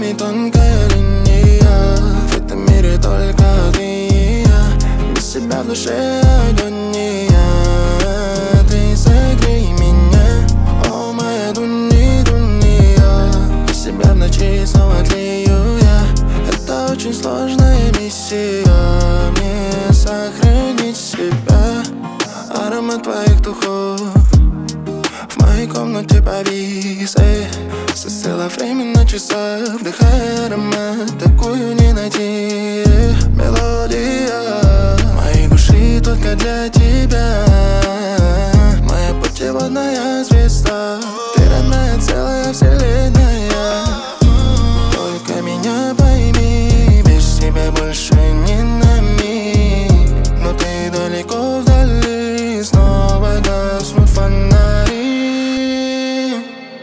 нами тонкая линия. В этом мире только ты и я. Без себя в душе агония. Ты согрей меня, о моя дуния. Без себя в ночи снова тлею я. Это очень сложная миссия, мне сохранить себя. Аромат твоих духов в моей комнате повис, застыло время на часах, вдыхая аромат, такую не найти. Мелодия моей души только для тебя, моя путеводная звезда. Ты родная, целая вселенная. Только меня пойми, без тебя больше не на миг. Но ты далеко вдали, снова гаснут фонари.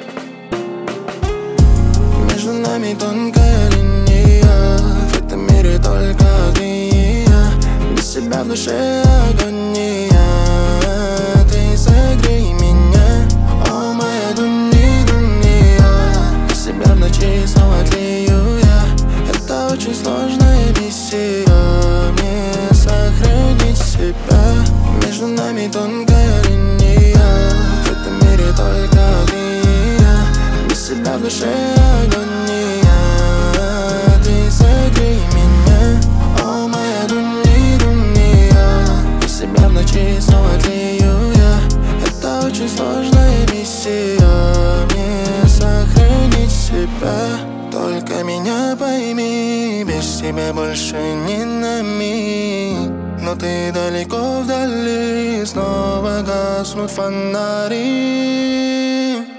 Между нами тонкая линия. В этом мире только ты и я. Без себя в душе агония. Ты согрей меня, о моя дуния. Без себя в ночи снова тлею я. Это очень сложная миссия, мне сохранить себя. Между нами тонкая линия. В этом мире только ты и я. Без себя в душе агония. Ты согрей меня, о моя дуния. Без себя в ночи снова тлею я. Это очень сложная миссия, мне сохранить себя. Только меня пойми, без тебя больше не на миг. Но ты далеко вдали, снова гаснут фонари.